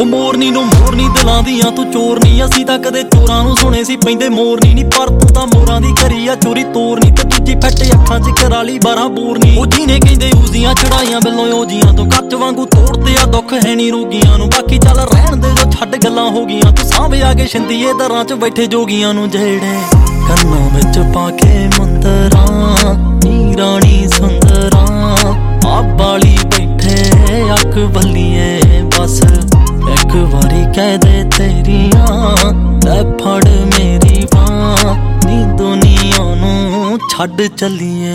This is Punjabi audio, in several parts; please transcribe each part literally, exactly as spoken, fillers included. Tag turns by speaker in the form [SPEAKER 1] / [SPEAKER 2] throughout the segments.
[SPEAKER 1] ਹੋ ਮੋਰਨੀ ਨੂੰ ਮੋਰਨੀ ਦਿਲਾਂ ਦੀਆਂ ਤੂੰ ਚੋਰ ਨੀ। ਅਸੀਂ ਤਾਂ ਕਦੇ ਚੋਰਾਂ ਨੂੰ ਸੁਣੇ ਸੀ ਪੈਂਦੇ ਮੋਰਨੀ ਨੀ, ਪਰ ਤੂੰ ਤਾਂ ਮੋਰਾਂ ਦੀ ਕਰੀ ਆ ਚੋਰੀ ਤੋਰਨੀ। ਤੇ ਦੂਜੀ ਫੱਟ ਅੱਖਾਂ ਚ ਕਰਾਲੀ ਬਾਰਾਂ ਬੋਰਨੀ। ਉਹ ਜਿਹਨੇ ਕਹਿੰਦੇ ਉਸਦੀਆਂ ਚੜਾਈਆਂ ਬਿੱਲੋਂ ਓਜੀਆਂ ਤੋਂ ਕੱਚ ਵਾਂਗੂ ਤੋੜਦੇ ਆ ਦੁੱਖ ਹੈ ਨੀ ਰੋਗੀਆਂ ਨੂੰ। ਬਾਕੀ ਚੱਲ ਰਹਿਣ ਦੇ ਜੋ ਛੱਡ ਗੱਲਾਂ ਹੋ ਗਈਆਂ, ਤੂੰ ਸਾਂਭੇ ਆ ਕੇ ਸ਼ਿੰਦੀਏ ਦਰਾਂ ਚ ਬੈਠੇ ਜੋਗੀਆਂ ਨੂੰ। ਜਿਹੜੇ ਕੰਨਾਂ ਵਿੱਚ ਪਾ ਕੇ ਮੰਦਰਾਂ ਨੀ ਰਾਣੀ ਸੁੰਦਰਾਂ ਆਪ ਵਾਲੀ ਬੈਠੇ ਅੱਖ ਬੱਲੀਏ। ਬਸ ਇੱਕ ਵਾਰੀ ਕਹਿ ਦੇ ਤੇਰੀਆਂ ਲੈ ਫੜ ਮੇਰੀ ਬਾਂਹ ਨੀ ਦੁਨੀਆ ਨੂੰ ਛੱਡ ਚੱਲੀਏ।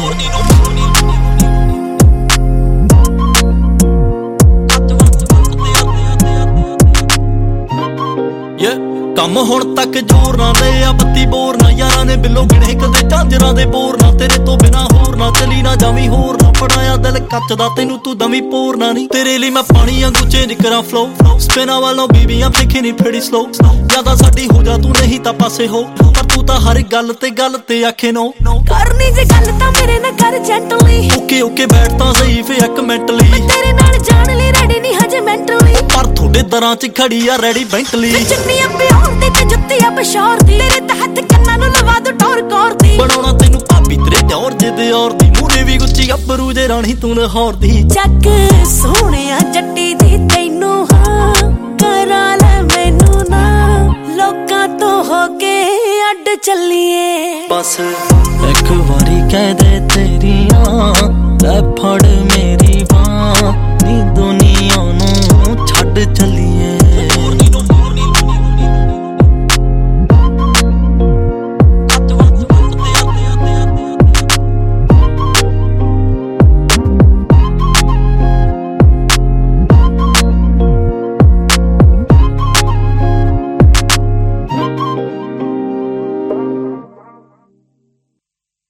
[SPEAKER 1] ਕੰਮ ਹੁਣ ਤੱਕ ਜ਼ੋਰ ਨਾ ਦੇ ਆ ਬੱਤੀ ਬੋਰ ਨਾ, ਯਾਰਾਂ ਨੇ ਬਿੱਲੋ ਗਿਣੇ ਕਦੇ ਝਾਂਜਰਾਂ ਦੇ ਬੋਰ ਨਾ। ਤੇਰੇ ਤੋਂ ਬਿਨਾ ਹੋਰ ਨਾ ਚਲੀ ਨਾ ਜਾਵੀਂ ਹੋਰ ਨਾ, ਫੜਾਇਆ ਦਿਲ ਕੱਚ ਦਾ ਤੈਨੂੰ ਤੂੰ ਦਵੀਂ ਪੋਰਨਾ ਨੀ। ਤੇਰੇ ਲਈ ਮੈਂ ਪਾਣੀ ਵਾਂਗੂ ਚੇਂਜ ਕਰਾਂ ਫਲੋ, ਸਪਿਨਾਂ ਵਾਲੋਂ ਬੀਬੀਆਂ ਦੇਖੀ ਨੀ ਫੇੜੀ ਸਲੋ। ਜਿਆਦਾ ਸਾਡੀ ਹੋ ਜਾ ਤੂੰ ਨਹੀਂ ਤਾਂ ਪਾਸੇ ਹੋ, ਪਰ ਤੂੰ ਤਾਂ ਹਰ ਗੱਲ ਤੇ ਗੱਲ ਤੇ ਆਖੇ ਨੋ।
[SPEAKER 2] ਕਰਨੀ ਜੇ ਗੱਲ ਤਾਂ ਮੇਰੇ ਨਾਲ ਕਰ ਜੈਂਟਲੀ,
[SPEAKER 1] ਓਕੇ ਓਕੇ ਬੈਠ ਤਾਂ ਸਹੀ ਫੇ ਇੱਕ ਮਿੰਟ ਲਈ।
[SPEAKER 2] ਮੈਂ ਤੇਰੇ ਨਾਲ ਜਾਣ ਲਈ ਰੈਡੀ ਨਹੀਂ ਹਜੇ ਮੈਂਟਲੀ,
[SPEAKER 1] ਪਰ ਤੁਹਾਡੇ ਦਰਾਂ ਚ ਖੜੀ ਆ ਰੈਡੀ ਬੈਂਟਲੀ।
[SPEAKER 2] ਚੁੰਨੀਆਂ ਪਿਆਉਣ ਦੀ ਤੇ ਜੁੱਤੀਆਂ ਪਸ਼ੌਰ ਦੀ, ਤੇਰੇ ਤਹਿਤ ਕੰਨਾਂ ਨੂੰ ਲਵਾ ਦੂ ਟੌਰ ਕੌਰ ਦੀ।
[SPEAKER 1] ਬਣਾਉਣਾ ਤੈਨੂੰ ਭਾਬੀ ਤੇਰੇ ਦੌਰ ਜੇ ਦੇ ਔਰ ਦੀ, ਮੂਰੇ ਵੀ ਗੁੱਚੀ ਗੱਭਰੂ ਜੇ ਰਾਣੀ ਤੂੰ ਲਾਹੌਰ ਦੀ।
[SPEAKER 2] ਚੱਕ ਸੋਹਣਿਆ ਜੱਟੀ ਦੀ ਤੈਨੂੰ ਹਾਂ ਕਰਾ ਲੈ ਮੈਨੂੰ ਨਾ, ਲੋਕਾਂ ਤੋਂ ਹੋ ਕੇ ਅੱਡ ਚੱਲੀਏ।
[SPEAKER 1] ਬਸ ਇੱਕ ਵਾਰੀ ਕਹਿ ਦੇ ਤੇਰੀਆਂ ਲੈ ਫੜ ਮੇਰੀ